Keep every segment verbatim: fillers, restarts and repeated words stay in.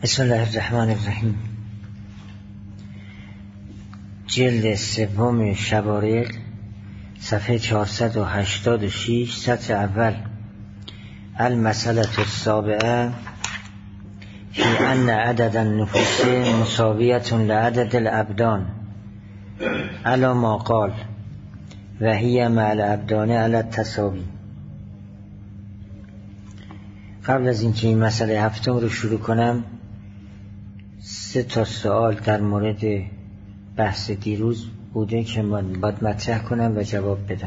بسم الله الرحمن الرحیم. جلد سوم شبارق، صفحه چهارصد و هشتاد و شش، سطر اول. المسئله السابعه فی ان عدد النفوس مساویة لعدد الابدان علی ما قال و هی مع الابدان علی التساوی. قبل از اینکه این مسئله هفتم رو شروع کنم، سه تا سوال در مورد بحث دیروز بوده که من باید مطرح کنم و جواب بدم.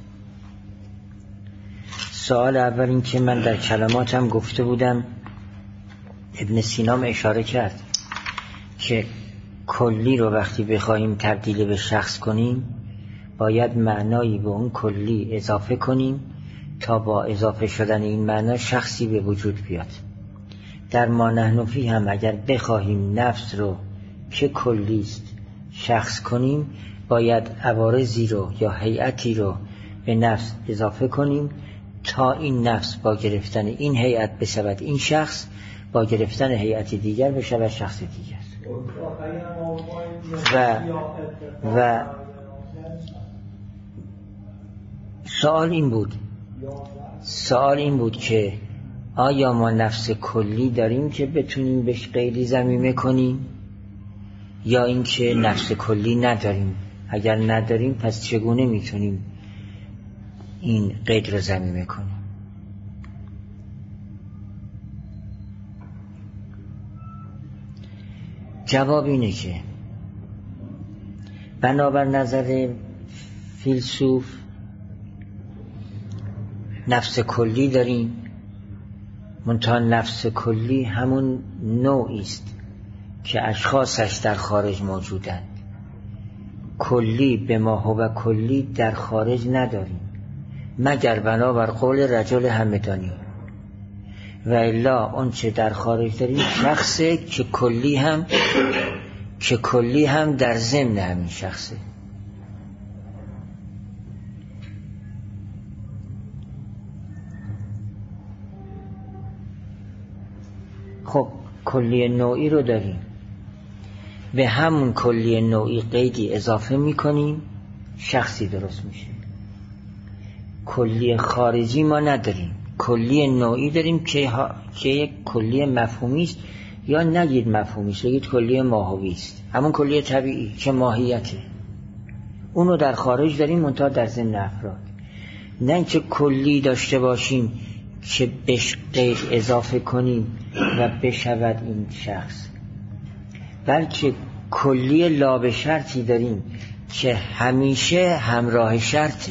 سوال اول این که من در کلماتم گفته بودم، ابن سینا اشاره کرد که کلی رو وقتی بخواهیم تبدیل به شخص کنیم باید معنایی به اون کلی اضافه کنیم تا با اضافه شدن این معنا شخصی به وجود بیاد. در ما نحن فیه هم اگر بخواهیم نفس رو که کلیست شخص کنیم باید عوارضی رو یا هیئتی رو به نفس اضافه کنیم تا این نفس با گرفتن این هیئت بشود این شخص، با گرفتن هیئت دیگر بشود شخص دیگر. و و سوال این بود سوال این بود که آیا ما نفس کلی داریم که بتونیم بهش غیری ضمیمه کنیم یا اینکه نفس کلی نداریم؟ اگر نداریم پس چگونه میتونیم این قید رو ضمیمه کنیم؟ جواب اینه که بنابر نظر فیلسوف نفس کلی داریم، منتها نفس کلی همون نوعی است که اشخاصش در خارج موجودند. کلی به ما هو کلی در خارج نداریم مگر بنابر قول رجل همدانی، و الا اون چه در خارج داریم شخصه که کلی هم که کلی هم در ضمن همین شخصه. خب کلی نوعی رو داریم، به همون کلی نوعی قیدی اضافه میکنیم شخصی درست میشه. کلی خارجی ما نداریم، کلی نوعی داریم که, ها... که یک کلی مفهومی است، یا نگید مفهومی است، بگید کلی ماهوی است، همون کلی طبیعی که ماهیته. اونو در خارج داریم منتها در ضمن افراد. نه اینکه کلی داشته باشیم که بهش قید اضافه کنیم و بشود این شخص، بلکه کلی لابه شرطی داریم که همیشه همراه شرطه،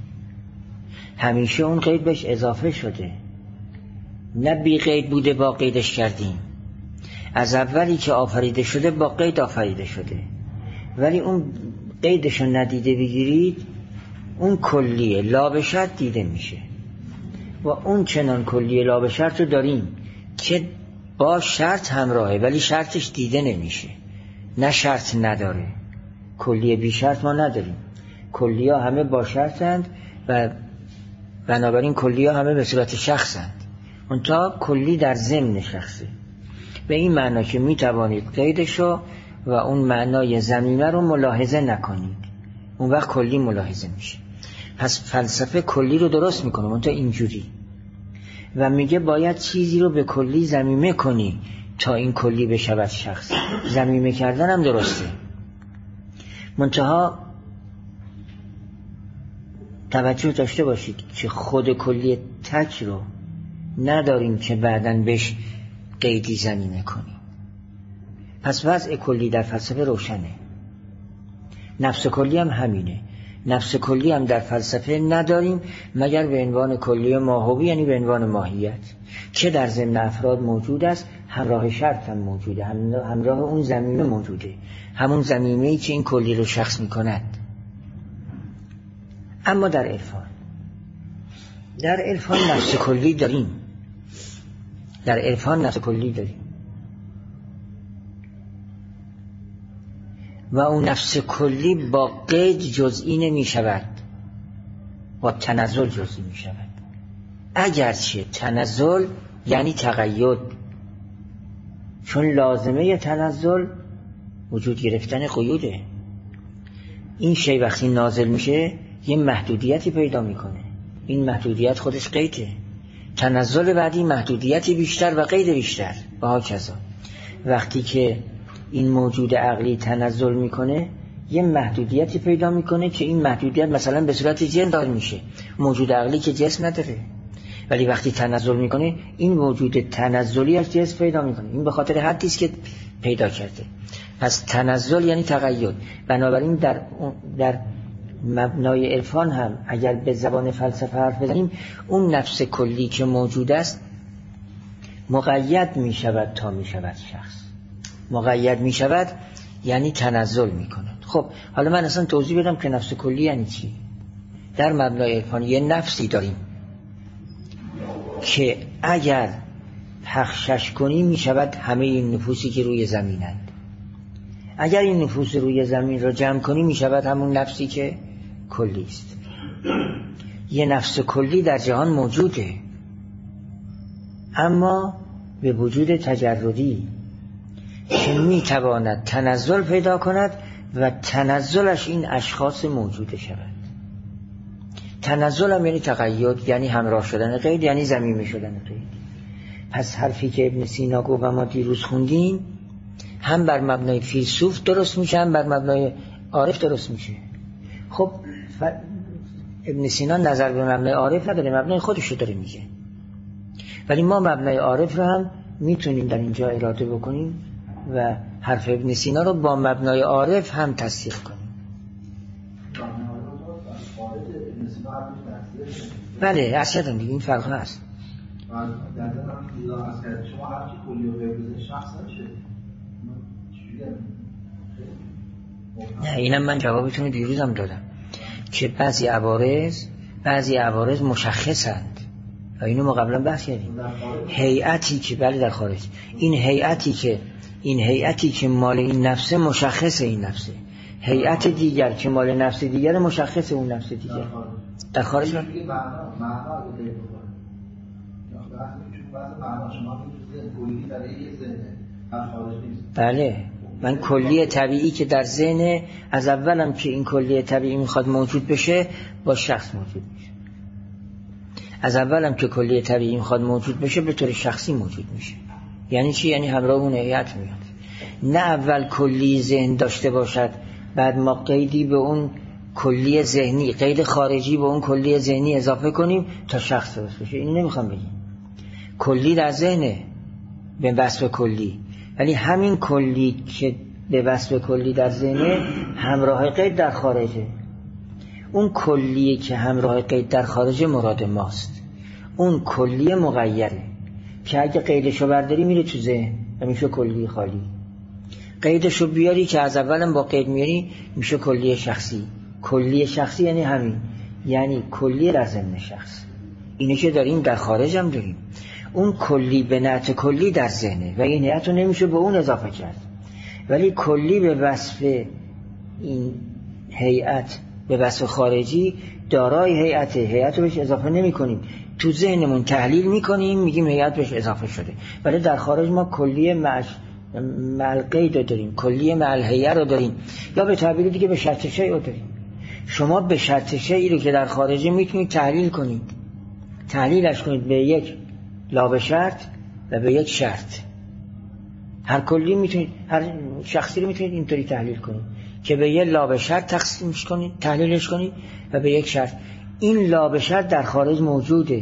همیشه اون قید بهش اضافه شده، نه بی قید بوده با قیدش کردیم. از اولی که آفریده شده با قید آفریده شده، ولی اون قیدشو ندیده بگیرید اون کلیه لابه شرط دیده میشه. و اون چنان کلیه لابه شرط رو داریم که با شرط همراهه ولی شرطش دیده نمیشه، نه شرط نداره. کلیه بی شرط ما نداریم، کلیه ها همه با شرطند و بنابراین کلیه ها همه به صورت شخصند، منتها کلی در ضمن شخصه. به این معنا که میتوانید قیدشو و اون معنای ضمیمه رو ملاحظه نکنید، اون وقت کلی ملاحظه میشه. پس فلسفه کلی رو درست میکنه منتها اینجوری، و میگه باید چیزی رو به کلی ضمیمه کنی تا این کلی بشود شخص. ضمیمه کردن هم درسته، منتها توجه داشته باشید که خود کلی تک رو نداریم که بعداً بهش قیدی ضمیمه کنیم. پس وضع کلی در فلسفه روشنه. نفس کلی هم همینه. نفس کلی هم در فلسفه نداریم مگر به عنوان کلی ماهوی، یعنی به عنوان ماهیت که در ضمن افراد موجود است، همراه شرط هم موجوده، همراه اون ضمیمه موجوده، همون ضمیمه‌ای که این کلی رو شخص می‌کند. اما در عرفان در عرفان نفس کلی داریم، در عرفان نفس کلی داریم و اون نفس کلی با قید جزئی نمی شود، با تنزل جزئی می شود. اگرچه تنزل یعنی تقید، چون لازمه تنزل وجود گرفتن قیوده. این شی وقتی نازل میشه یه محدودیتی پیدا میکنه، این محدودیت خودش قیده. تنزل بعدی محدودیتی بیشتر و قید بیشتر و هاکذا. وقتی که این موجود عقلی تنزل میکنه یه محدودیتی پیدا میکنه که این محدودیت مثلا به صورت جسم دار میشه. موجود عقلی که جسم نداره، ولی وقتی تنزل میکنه این موجود تنزلی از جسم پیدا میکنه. این به خاطر حدی است که پیدا کرده. پس تنزل یعنی تقید. بنابراین در در مبنای عرفان هم اگر به زبان فلسفه حرف بزنیم، اون نفس کلی که موجود است مقید می شود تا می شود شخص. مقید می شود یعنی تنزل می کند. خب حالا من اصلا توضیح بدم که نفس کلی یعنی چی. در مبنای عرفان یه نفسی داریم که اگر پخشش کنی می شود همه این نفوسی که روی زمینند. اگر این نفوس روی زمین را جمع کنی می شود همون نفسی که کلی است. یه نفس کلی در جهان موجوده، اما به وجود تجردی که می تواند تنزل پیدا کند و تنزلش این اشخاص موجوده شود. تنزل هم یعنی تقید، یعنی همراه شدن قید، یعنی ضمیمه شدن قید. پس حرفی که ابن سینا گفت و ما دیروز خوندیم هم بر مبنای فیلسوف درست میشه، هم بر مبنای عارف درست میشه. خب ف... ابن سینا نظر به مبنای عارف نداره، مبنای خودش رو داره میگه، ولی ما مبنای عارف رو هم میتونیم در اینجا اراده بکنیم و حرف ابن سینا رو با مبنای عارف هم تصدیق کنیم. بله اصلا دیگه این فرق هست. نه اینم من جوابتون دیروزم دادم که بعضی عوارض بعضی عوارض مشخصند و اینو ما قبلا بحث کردیم. هیئتی که بله در خارج، این هیئتی که این هیئتی که مال این نفسه مشخص این نفسه، هیئت دیگر که مال نفس دیگر مشخص اون نفس دیگر در خارج. من بله من کلیه طبیعی که در ذهن از اولم که این کلیه طبیعی میخواد موجود بشه با شخص موجود میشه. از اولم که کلیه طبیعی میخواد موجود بشه به طور شخصی موجود میشه. یعنی چی؟ یعنی همراه اون هیئت میاد. نه اول کلی ذهن داشته باشد بعد ما قیدی به اون کلی ذهنی، قید خارجی به اون کلی ذهنی اضافه کنیم تا شخص درست بشه. این نمیخوام بگیم. کلی در ذهنه به وصف کلی، ولی همین کلی که به وصف کلی در ذهنه همراه قید در خارجه. اون کلی که همراه قید در خارجه مراد ماست. اون کلی مغیره که اگه قیدشو برداری میره تو ذهن و میشه کلی خالی. قیدشو بیاری که از اولم با قید میاری میشه کلی شخصی. کلی شخصی یعنی همین، یعنی کلی در ضمن شخص. اینه که داریم در خارج هم داریم. اون کلی به نعت کلی در ذهنه و این هیئت رو نمیشه به اون اضافه کرد، ولی کلی به وصف این هیئت به وصف خارجی دارای هیئت هیئت رو بهش اضافه نمی کنیم، تو ذهنمون تحلیل میکنیم میگیم هیئت بهش اضافه شده. ولی در خارج ما کلی مع القید رو داریم، کلی مع الهیئه رو داریم، یا به تعبیر دیگه به شرط شیء رو داریم. شما به شرط شیء رو که در خارجی میتونید تحلیل کنید، تحلیلش کنید به یک لا به شرط و به یک شرط. هر کلی میتونید، هر شخصی رو میتونید اینطوری تحلیل کنید که به یک لا به شرط تقسیمش کنید، تحلیلش کنید و به یک شرط. این لا به شرط در خارج موجوده،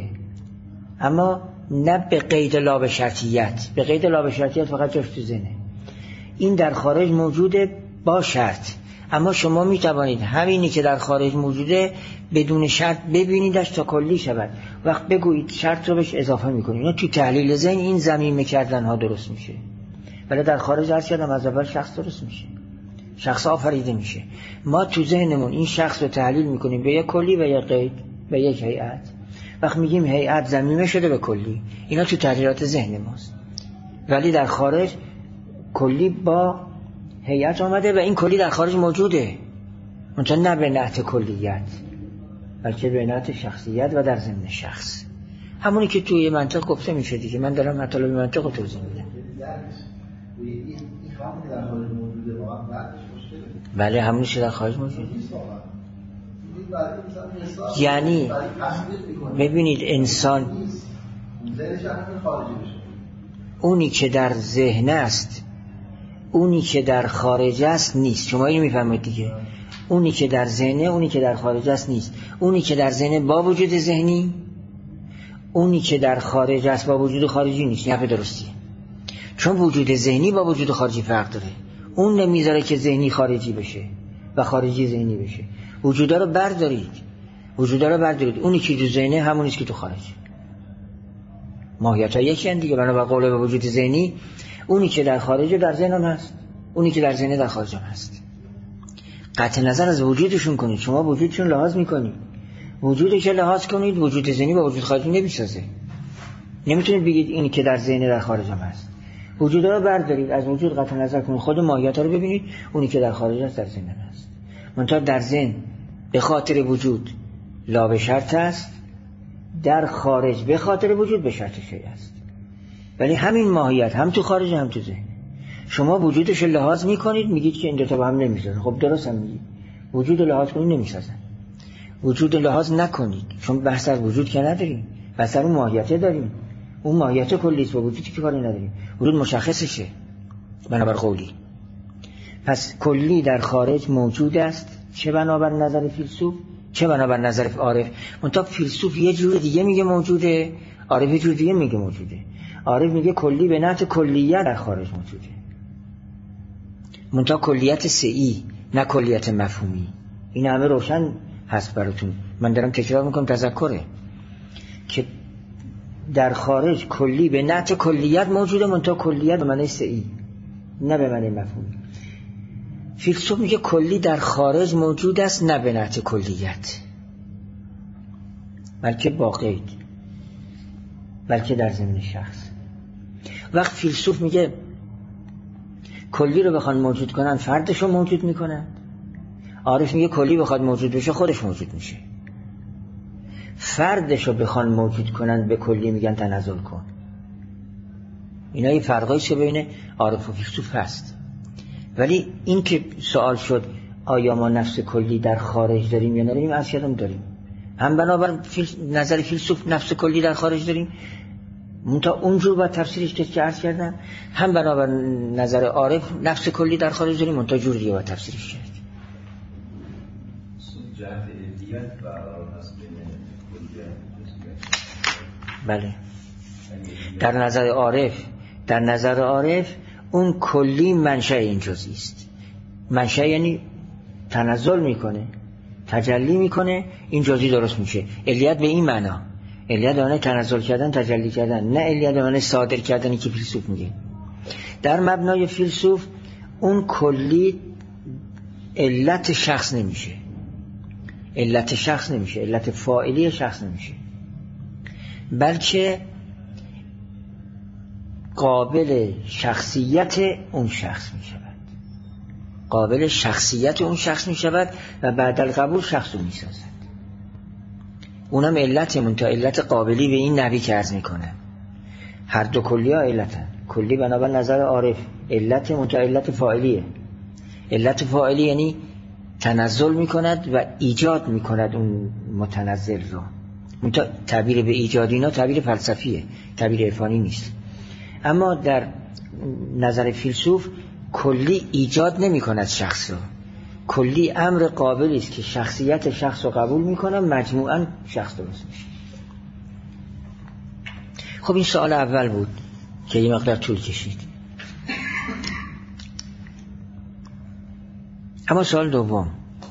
اما نه به قید لا به شرطیت. به قید لا به شرطیت فقط جاش تو ذهنه. این در خارج موجوده با شرط، اما شما میتوانید همینی که در خارج موجوده بدون شرط ببینیدش تا کلی شود. وقت بگویید شرط رو بهش اضافه میکنید. اینا تو تحلیل ذهن این ضمیمه کردن ها درست میشه، ولی در خارج هر چیزی از اول شخص درست میشه، شخص آفریده میشه. ما تو ذهنمون این شخص رو تحلیل میکنیم به یک کلی و یک قید و یک هیئت. وقت میگیم هیئت ضمیمه شده به کلی، اینا تو تحلیلات ذهن ماست، ولی در خارج کلی با هیئت آمده و این کلی در خارج موجوده، منتها نه به نعت کلیت بلکه به نعت شخصیت و در ضمن شخص. همونی که توی منطق گفته میشه دیگه. من دارم مطالب منطق رو توضیح میدم. این همون که در خارج موجوده واقعا بعدش مشکله. بله همونی که در خارج موجوده. یعنی ببینید انسان اونی که در ذهن است اونی که در خارج است نیست. شما اینو میفهمید دیگه. اونی که در ذهنه اونی که در خارج است نیست. اونی که در ذهن با وجود ذهنی، اونی که در خارج است با وجود خارجی نیست. این حرف درستیه. چون وجود ذهنی با وجود خارجی فرق داره. اون نمیذاره که ذهنی خارجی بشه و خارجی ذهنی بشه. وجودا رو بردارید. وجودا رو بردارید. اونی که تو ذهنه همونی است که تو خارج. ماهیت‌ها یکی اند دیگه. بنابر قول به وجود ذهنی اونی که در خارج در ذهن هم هست. اونی که در ذهن در خارج هم هست. قطع نظر از وجودشون کنید. شما وجودشون لحاظ میکنید. وجودش لحاظ کنید. وجود ذهنی با وجود خارجی نمیسازه. نمیتونید بگید اینی که در ذهن در خارج هم هست. وجودا رو بردارید. از وجود قطع نظر کنید. خود ماهیت‌ها رو ببینید. اونی که در خارج است در ذهن هست. منتها در ذهن به خاطر وجود لا به شرط است، در خارج به خاطر وجود به شرط شیء است. ولی همین ماهیت هم تو خارج هم تو ذهن. شما وجودش رو لحاظ میکنید میگید که این دو تا با هم نمیسازن. خب درست هم میگید. وجود رو لحاظ کنید نمیسازن. وجود رو لحاظ نکنید چون بحث از وجود که نداریم. بحث اون ماهیت داریم. اون ماهیت کلی است با وجودی که کاری نداریم. وجود مشخصشه بنابر قولی. پس کلی در خارج موجود است، چه بنابر نظر فیلسوف چه بنابر نظر عارف. منتها فیلسوف یه جور دیگه میگه موجوده، عارف یه جور دیگه میگه موجوده. عارف میگه کلی به نحو کلیت در خارج موجوده. منتها کلیت سعی نه کلیت مفهومی. این همه روشن هست براتون. من دارم تکرار میکنم تذکره که در خارج کلی به نحو کلیت موجوده، منتها کلیت به معنی سعی نه به معنی مفهومی. فیلسوف میگه کلی در خارج موجود است نه به نحو کلیت بلکه با قید، بلکه در ضمن شخص. وقت فیلسوف میگه کلی رو بخوان موجود کنن فردش رو موجود میکنن. عارف میگه کلی بخواد موجود بشه خودش موجود میشه. فردش رو بخوان موجود کنن به کلی میگن تنزل کن. اینا یه فرقایی که بین عارف و فیلسوف هست. ولی این که سوال شد آیا ما نفس کلی در خارج داریم یا نداریم، از یادم داریم. هم بنابر فیل... نظر فیلسوف نفس کلی در خارج داریم، منتها اونجور باید تفسیرش که عرض کردم. هم بنابر نظر عارف نفس کلی در خارج داریم، منتها جور دیگه باید تفسیرش کرد. جهت علیت و نسبت کلیت. بله. در نظر عارف در نظر عارف اون کلی منشأ این جزئی است. منشأ یعنی تنزل میکنه، تجلی میکنه، این جزئی درست میشه. علیت به این معنا، علیت به معنی تنزل کردن، تجلی کردن، نه علیت به معنی صادر کردنی که فیلسوف میگه. در مبنای فیلسوف اون کلی علت شخص نمیشه، علت شخص نمیشه، علت فاعلی شخص نمیشه، بلکه قابل شخصیت اون شخص می شود. قابل شخصیت اون شخص می شود و بعد القبول شخص رو می سازد. اونم علت منتها علت قابلی به این نحوی که عرض می کنه. هر دو کلی ها علتن. کلی بنابر نظر عارف علت منتها علت فاعلیه. علت فاعلی یعنی تنزل می کند و ایجاد می کند اون متنزل رو. منتها تعبیر به ایجاد اینا تعبیر فلسفیه، تعبیر عرفانی نیست. اما در نظر فیلسوف کلی ایجاد نمی کند شخص رو. کلی امر قابلی است که شخصیت شخص رو قبول می کنه، مجموعاً شخص درست میشه. خب این سوال اول بود که یه مقدار طول کشید. اما سوال دوم،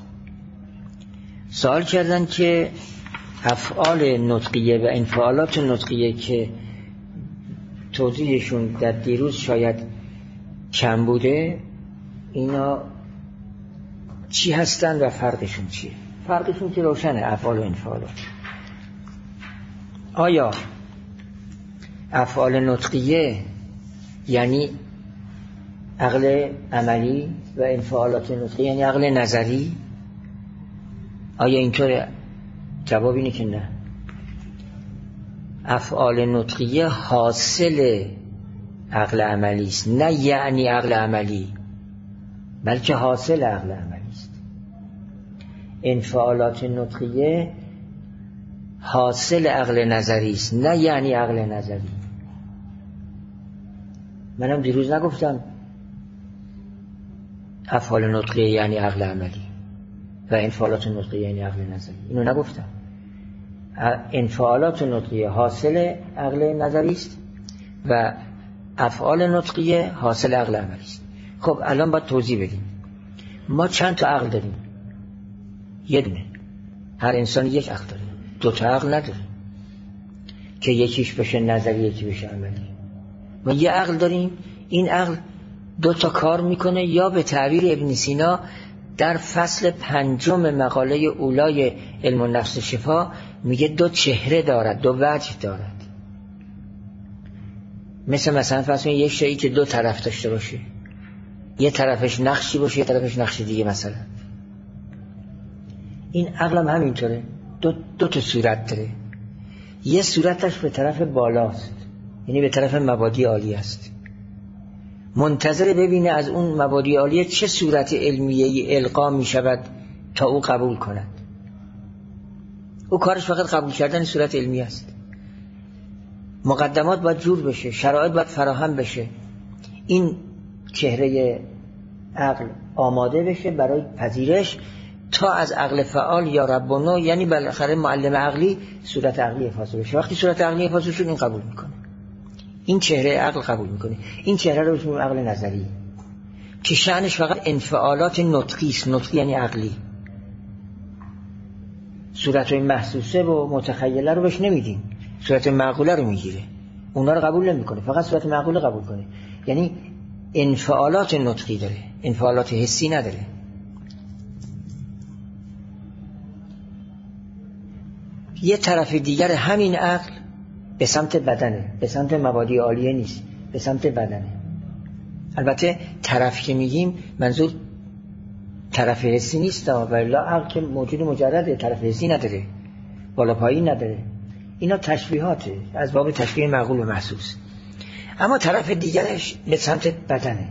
سوال کردن که افعال نطقیه و انفعالات نطقیه که توضیحشون در دیروز شاید کم بوده، اینا چی هستن و فرقشون چیه؟ فرقشون که روشنه، افعال و انفعالات. آیا افعال نطقیه یعنی عقل عملی و انفعالات نطقیه یعنی عقل نظری؟ آیا اینطوره؟ جواب اینه که نه. افعال نطقیه حاصل عقل عملی است، نه یعنی عقل عملی، بلکه حاصل عقل عملی است. انفعالات نطقیه حاصل عقل نظری است، نه یعنی عقل نظری. منم دیروز نگفتم افعال نطقیه یعنی عقل عملی و انفعالات نطقیه یعنی عقل نظری، اینو نگفتم. انفعالات نطقیه حاصل عقل نظری است و افعال نطقیه حاصل عقل عملی است. خب الان باید توضیح بدیم. ما چند تا عقل داریم؟ یه دونه. هر انسان یک عقل داره، دو تا عقل نداره که یکیش بشه نظری یکی بشه عملی. ما یه عقل داریم، این عقل دو تا کار میکنه، یا به تعبیر ابن سینا در فصل پنجم مقاله اولای علم النفس شفا میگه دو چهره دارد، دو وجه دارد. مثل مثلا فرض کنید یک شیئی که دو طرف داشته باشه، یه طرفش نقشی باشه یه طرفش نقشی دیگه. مثلا این عقل هم همینطوره، دو, دو تا صورت داره. یه صورتش به طرف بالاست، یعنی به طرف مبادی عالی است، منتظر ببینه از اون مبادی عالیه چه صورت علمیه‌ای القا می شود تا او قبول کند. او کارش فقط قبول کردن صورت علمی است. مقدمات باید جور بشه، شرایط باید فراهم بشه، این چهره عقل آماده بشه برای پذیرش تا از عقل فعال یا ربنا، یعنی بالاخره معلم عقلی، صورت عقلی افاضه بشه. وقتی صورت عقلی افاضه شد این قبول میکنه، این چهره عقل قبول میکنه. این چهره رو میگیم عقل نظری که شأنش فقط انفعالات نطقی است. نطقی یعنی عقلی. صورت محسوسه و متخیله رو بهش نمیدیم، صورت معقوله رو میگیره، اونا رو قبول نمیکنه، فقط صورت معقوله قبول کنه. یعنی انفعالات نطقی داره، انفعالات حسی نداره. یه طرف دیگر همین عقل به سمت بدنه، به سمت مبادی عالیه نیست، به سمت بدنه. البته طرف که میگیم منظور طرف حسی نیست، ولی عقل که موجود مجرده، طرف حسی نداره، بالا پایین نداره. اینا تشبیهاته، از باب تشبیه معقول و محسوس. اما طرف دیگرش به سمت بدنه.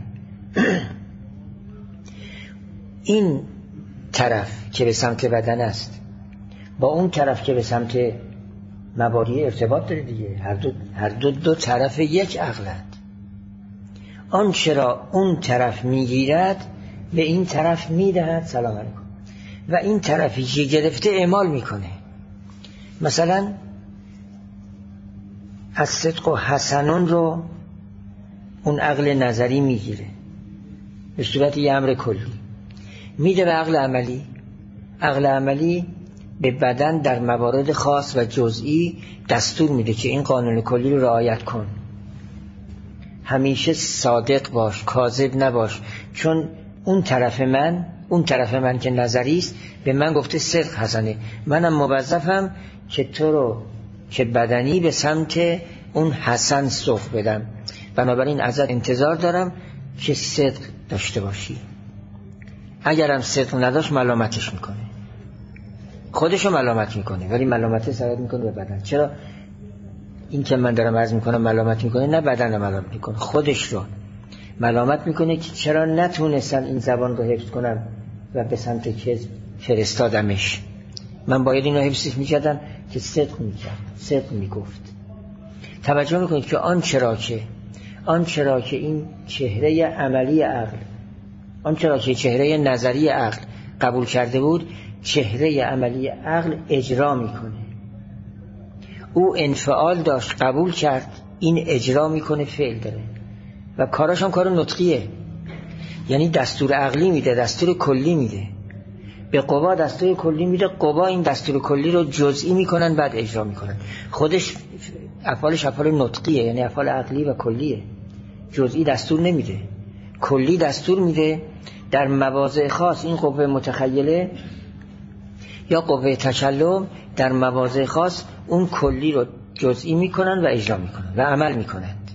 این طرف که به سمت بدن است با اون طرف که به سمت مبادی ارتباط داره دیگه. هر دو, هر دو, دو طرف یک عقلند. آن چرا اون طرف میگیرد به این طرف میدهد سلام علیکم، و این طرفی که گرفته اعمال میکنه. مثلا از صدق و حسنون رو اون عقل نظری میگیره به صورت یه امر کلی، میده به عقل عملی. عقل عملی به بدن در موارد خاص و جزئی دستور میده که این قانون کلی رو رعایت کن، همیشه صادق باش، کاذب نباش، چون اون طرف من اون طرف من که نظری است به من گفته صدق حسنه، منم موظفم که تو رو که بدنی به سمت اون حسن سوق بدم، بنابراین ازت انتظار دارم که صدق داشته باشی. اگرم صدق نداشت ملامتش میکنه، خودشو ملامت میکنه، ولی ملامت سرایت میکنه به بدن. چرا؟ این که من دارم عرض میکنم ملامت میکنه، نه بدن ملامت میکنه، خودش رو ملامت میکنه که چرا نتونستم این زبان رو حفظ کنم و به سمت کذب فرستادمش. من باید اینو حفظش میکردم که صدق میکرد، صدق میگفت. توجه میکنید که آن چرا که آن چرا که این چهره عملی عقل، آن چرا که چهره نظری عقل قبول کرده بود، چهره عملی عقل اجرا میکنه. او انفعال داشت، قبول کرد، این اجرا میکنه، فعل داره و کاراش هم کار نطقیه، یعنی دستور عقلی میده، دستور کلی میده. به قوا دستور کلی میده، قوا این دستور کلی رو جزئی میکنن بعد اجرا میکنن. خودش افعالش افعال نطقیه، یعنی افعال عقلی و کلیه، جزئی دستور نمیده، کلی دستور میده. در مواضع خاص این قوه متخیله یا قوه تکلم در مواضع خاص اون کلی رو جزئی میکنن و اجرا میکنن و عمل میکنند.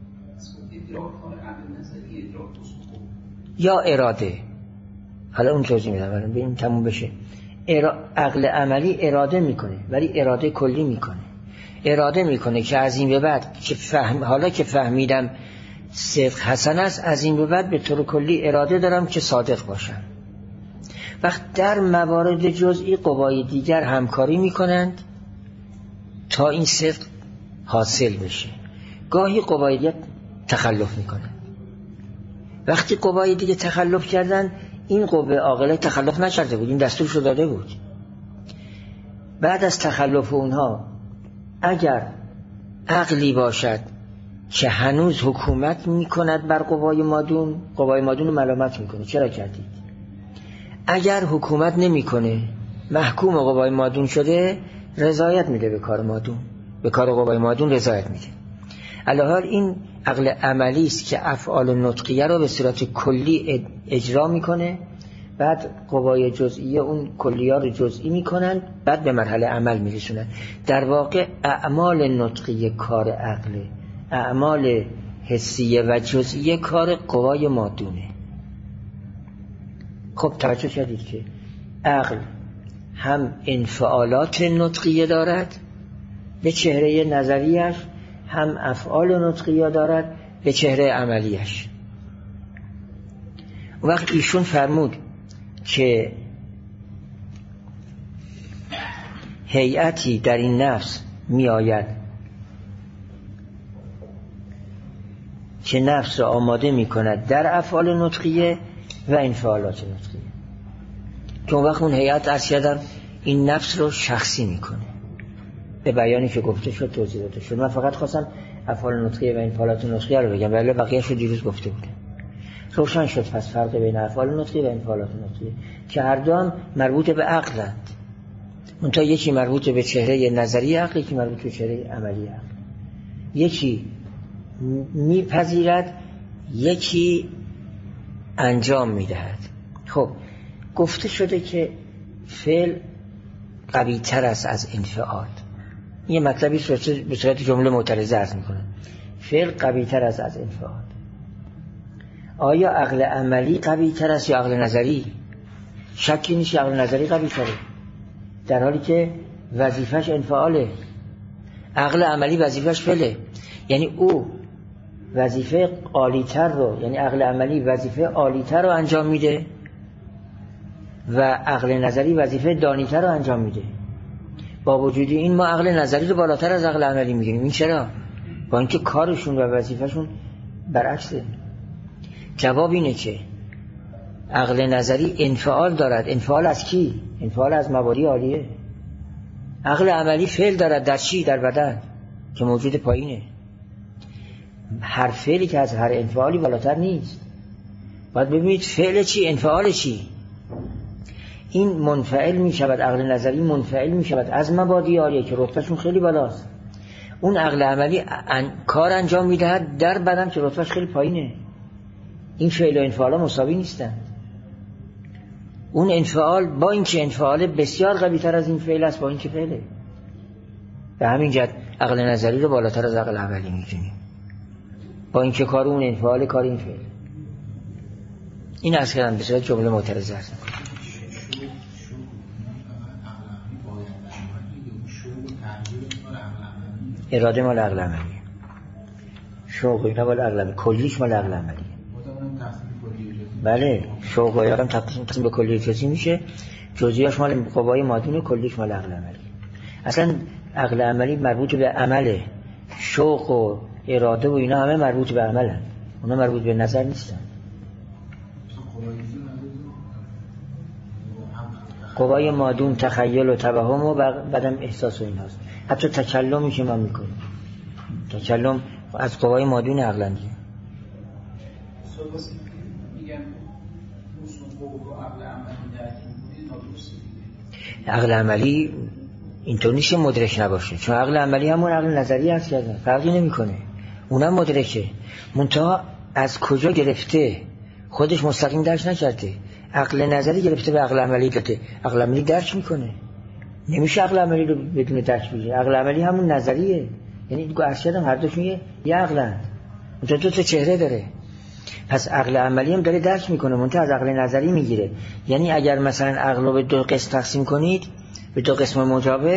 یا اراده، حالا اون توضیح میدم الان ببین تموم بشه. ارا... عقل عملی اراده میکنه ولی اراده کلی میکنه. اراده میکنه که از این به بعد که فهم... حالا که فهمیدم صدق حسن است، از این به بعد به طور کلی اراده دارم که صادق باشم. وقت در موارد جزئی قوای دیگر همکاری میکنند تا این صدق حاصل بشه. گاهی قوای دیگر تخلف میکنند. وقتی قوای دیگه تخلف کردن، این قوه عاقله تخلف نکرده بود، این دستورشو داده بود. بعد از تخلف اونها اگر عقلی باشد که هنوز حکومت میکند بر قوای مادون، قوای مادون رو ملامت میکنه چرا کردید. اگر حکومت نمیکنه، محکوم قوای مادون شده، رضایت میده به کار مادون، به کار قوای مادون رضایت میده. علاوه این عقل عملی است که افعال نطقیه رو به صورت کلی اجرا میکنه، بعد قوای جزئیه اون کلیه رو جزئی میکنن، بعد به مرحله عمل میرسونن. در واقع اعمال نطقیه کار عقله، اعمال حسیه و جزئیه کار قوای مادونه. خب توجه کردید که عقل هم انفعالات نطقیه دارد به چهره نظریش، هم افعال نطقیه دارد به چهره عملیش. وقت ایشون فرمود که هیئتی در این نفس می آید که نفس را آماده می کند در افعال نطقیه و انفعالات نطقیه. که اون وقت اون هیئت عرض کردم این نفس رو شخصی می کنه به بیانی که گفته شد، توضیح داده شد. من فقط خواستم افعال نطقیه و انفعالات نطقیه رو بگم، ولی بقیه شو دیروز گفته بودم. روشن شد پس فرق بین افعال نطقیه و انفعالات نطقیه که هر دو هم مربوط به عقلند. منتها یکی مربوط به چهره نظری عقل، یکی مربوط به چهره عملی عقل. یکی میپذیرد، یکی انجام میدهد. خب گفته شده که فعل قوی تر است از انفعال. یه مطلبی به صورت جمله معترضه عرض میکنم. فعل قوی تر است از انفعال. آیا عقل عملی قوی تر است یا عقل نظری؟ شکی نیست عقل نظری قوی تره، در حالی که وظیفش انفعاله. عقل عملی وظیفش فعله، یعنی او وظیفه عالی‌تر رو، یعنی عقل عملی وظیفه عالی‌تر رو انجام میده و عقل نظری وظیفه دانی‌تر رو انجام میده. با وجود این ما عقل نظری رو بالاتر از عقل عملی میگیریم. این چرا؟ با اینکه کارشون و وظیفهشون برعکسه. جواب اینه که عقل نظری انفعال دارد. انفعال از کی؟ انفعال از مواری عالیه. عقل عملی فعل دارد. در چی؟ در بدن که موجود پایینه. هر فعلی که از هر انفعالی بالاتر نیست. باید ببینید فعل چی؟ انفعال چی؟ این منفعل می شود، عقل نظری منفعل می شود از مبادی عالیه که رتبهشون خیلی بالاست. اون عقل عملی ان... کار انجام می دهد در بدن که رتبهش خیلی پایینه. این فعل و انفعال مساوی نیستن. اون انفعال با اینکه انفعال بسیار قوی تر از این فعل است، با اینکه فعله. به همین جهت عقل نظری رو بالاتر از عقل عملی می‌دونیم، با اینکه کار اون انفعال، کار این فعل. این از کردن به صورت جمله معترضه است. اراده مال عقل عملی، شوق اینا مال عقل عملی، کلیش مال عقل عملی. بله، شوق و اراده تقسیم به کلی جزئی میشه، جزئیاش مال قوای مادون، کلیش مال عقل عملی. اصلا عقل عملی مربوط به عمله، شوق و اراده و اینا همه مربوط به عملن، اونا مربوط به نظر نیستن. قوای مادون تخیل و توهم و بعدم احساس و ایناست. حتی تکلمی که ما میکنیم، تکلم از قوای مادون عقلندیه. عقل عملی اینطور نیست مدرک نباشه، چون عقل عملی همون عقل نظری هست کردن، فرقی نمیکنه، اونم مدرکه. منتها از کجا گرفته خودش مستقیم درک نکرده، عقل نظری گرفته به عقل عملی داده، عقل عملی درک میکنه. نمیشه عقل عملی رو بدون درک بگیره. عقل عملی همون نظریه، یعنی دیگه ارشدم هر دوشون یه یه عقلن، منتها دو تا چهره داره. پس عقل عملی هم داره درک میکنه، منتها از عقل نظری میگیره. یعنی اگر مثلا عقل رو به دو قسم تقسیم کنید، به دو قسم مجاور،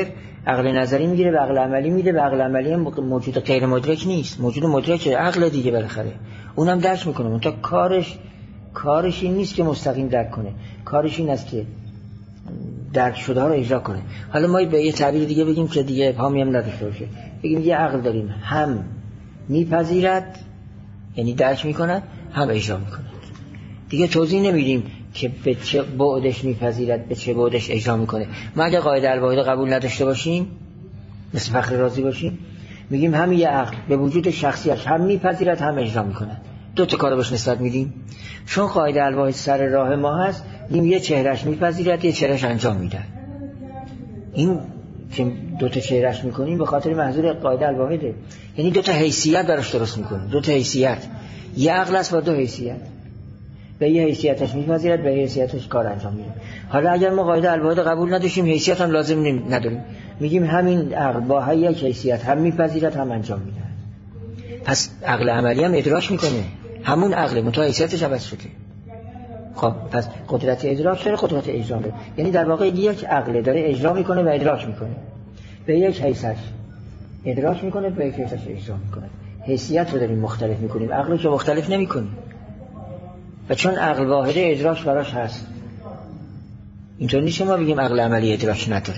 عقل نظری میگیره به عقل عملی میده، به عقل عملی هم موجود غیر مدرک نیست، موجود مدرک عقل دیگه بالاخره اونم درک میکنه. اون تا کارش کارش این نیست که مستقیم درک کنه، کارش این است که درک شده ها رو اجرا کنه. حالا ما به یه تعبیر دیگه بگیم که دیگه ابهامی هم نداشته باشه، بگیم یه عقل داریم هم میپذیرد یعنی درک میکند، هم اجرا میکند. دیگه توضیح نمیدیم که به چه بعدش میپذیرد، به چه بعدش اجرا میکنه. ما اگه قاعده الواحد قبول نداشته باشیم، مثل فخر رازی باشیم، میگیم همین یه عقل به وجود شخصیش هم میپذیرد هم اجرا میکنه، دو تا کارو بهش نسبت میدیم. چون قاعده الواحد سر راه ما هست، میگیم یه چهرهش میپذیرد، یه چهرهش انجام میده. این که دو تا چهرهش میکنیم به خاطر منظور قاعده الواحده، یعنی دو تا حیثیت براش درست میکنیم، دو تا حیثیت. یه عقل است با دو حیثیت، به یه حیثیتش میپذیرد، به یه حیثیتش کار انجام میده. حالا اگر ما قاعده الواحد قبول نداشتیم، حیثیت هم لازم نداریم، میگیم همین عقل با یک حیثیت هم میپذیرد هم انجام میده. پس عقل عملی هم ادراک میکنه، همون عقل متو حیثیتش عوض شده. خب پس قدرت ادراک داره، قدرت اجرا داره، یعنی در واقع یک عقل داره اجرا میکنه و ادراک میکنه، به یک حیثیت ادراک میکنه، به یک حیثیت اجرا میکنه. حیثیت رو داریم مختلف میکنیم، عقل رو که مختلف نمیکنیم. و چون عقل واحده ادراک براش هست، اینطور نیست ما بگیم عقل عملی ادراک نداره.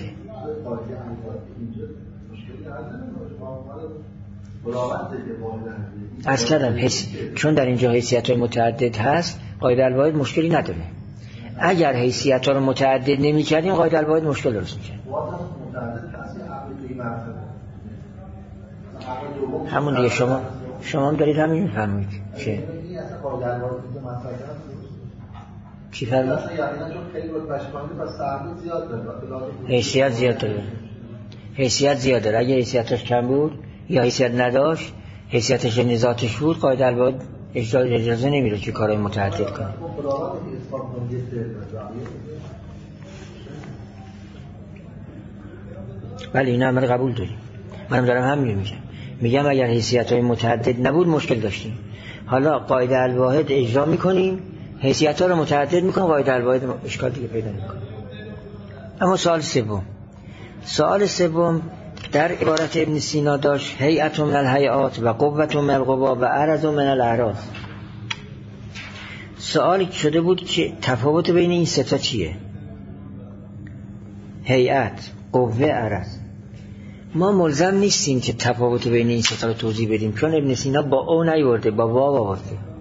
از کردم حس... چون در اینجا حیثیت های متعدد هست، قاعده الواحد مشکلی نداره. اگر حیثیت ها رو متعدد نمی کردیم، قاعده الواحد مشکل درست میشه. همون دیگه شما شما هم دارید همین میفهمید چه چی فرمود؟ حیثیت زیاد داره، حیثیت زیاد داره. اگه حیثیتش کم بود یا حیثیت نداشت، حیثیتش نزاتش بود، قاعده الواحد اجازه نمیره که کارهای متعدد کنه. ولی این عمل قبول داریم. منم دارم همین میگم، میگم اگر حیثیت‌های متعدد نبود مشکل داشتیم. حالا قاعده الواحد اجرا میکنیم، حیثیت‌ها رو متعدد میکنیم، قاعده الواحد اشکال دیگه پیدا میکنه. اما سوال سوم، سوال سوم در عبارت ابن سینا داشت هیئت من الهیئات و قوت من القوا و عرض من الاعراض. سوالی شده بود که تفاوت بین این سه تا چیه؟ هیئت، قوه، عرض. ما ملزم نیستیم که تفاوت بین این سه تا رو توضیح بدیم، چون ابن سینا با او نیورده، با واو آورده.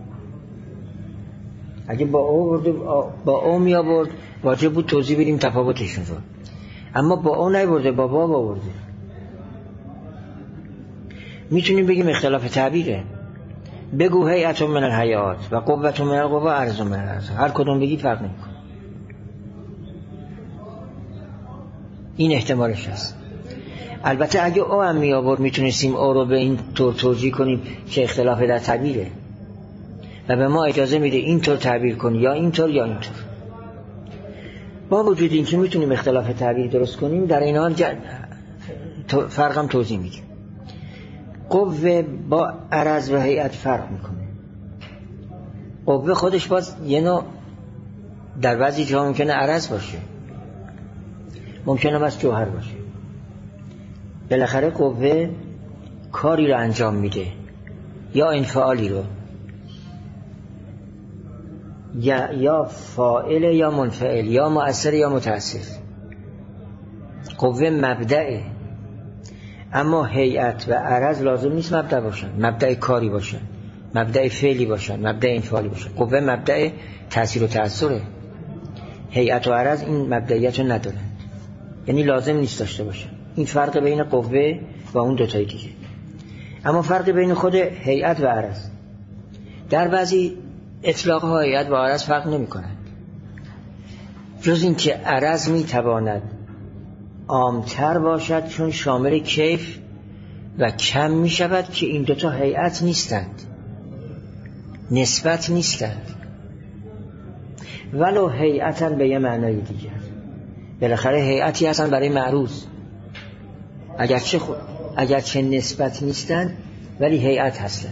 اگه با او آورده، با او می آورد، واجب بود توضیح بدیم تفاوتشون رو. اما با او نیورده، با واو آورده. میتونیم بگیم اختلاف تعبیره. بگو هیئت من الهیئات و قوت من القوا و عرض من العرض، هر کدوم بگی فرق نمیکنه. این احتمالش هست. البته اگه او هم می آورد میتونستیم او رو به این طور توجیه کنیم که اختلاف در تعبیره و به ما اجازه میده این طور تعبیر کن یا این طور یا این طور. با وجود این که میتونیم اختلاف تعبیر درست کنیم، در این حال جد... فرق هم توضیح میدیم. قوه با عرض و هیئت فرق میکنه. قوه خودش باز یه نوع در بعضی جاها ممکنه عرض باشه، ممکنه بس جوهر باشه. بالاخره قوه کاری رو انجام میده، یا انفعالی رو، یا یا فاعل یا منفعل، یا مؤثر یا متأثر. قوه مبدأه، اما هیئت و عرض لازم نیست مبدأ باشن، مبدأ کاری باشن، مبدأ فعلی باشن، مبدأ انفعالی باشن. قوه مبدأ تأثیر و تأثره، هیئت و عرض این مبدئیت رو ندارن، یعنی لازم نیست داشته باشن. این فرق بین قوه و اون دوتای دیگه. اما فرق بین خود هیئت و عرض، در بعضی اطلاق ها هیئت و عرض فرق نمی کنند، جز این که عرض می تواند عامتر باشد چون شامل کیف و کم می شود که این دوتا هیئت نیستند، نسبت نیستند، ولو هیئتاً به یه معنای دیگر. بالاخره هیئتی هستن برای معروض، اگرچه خود اگرچه نسبت نیستند ولی هیئت هستند.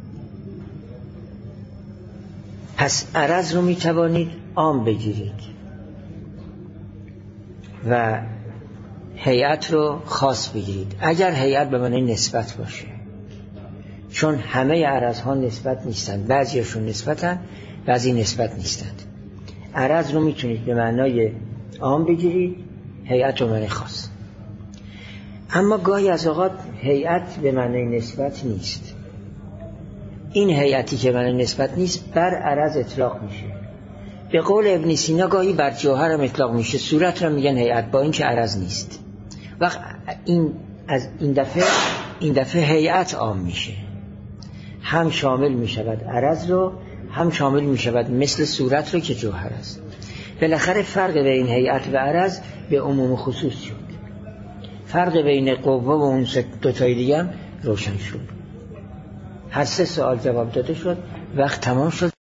پس عرض رو می توانید عام بگیرید و هیئت رو خاص بگیرید. اگر هیئت به معنی نسبت باشه، چون همه عرضها نسبت نیستند، بعضیشون نسبتن، بعضی نسبت نیستند. عرض رو میتونید به معنای عام بگیرید، هیئت رو به معنی خاص. اما گاهی از اوقات هیئت به معنی نسبت نیست. این هیئتی که به معنی نسبت نیست بر عرض اطلاق میشه. به قول ابن سینا گاهی بر جوهر هم اطلاق میشه، صورت رو میگن هیئت، با این که عرض نیست. وقت این از این دفعه این دفعه هیئت عام میشه، هم شامل میشود عرض رو، هم شامل میشود مثل صورت رو که جوهر است. بالاخره فرق بین هیئت و عرض به عموم خصوص شد. فرق بین قوه و اون دو تای دیگه هم روشن شد. هر سه سوال جواب داده شد. وقت تمام شد.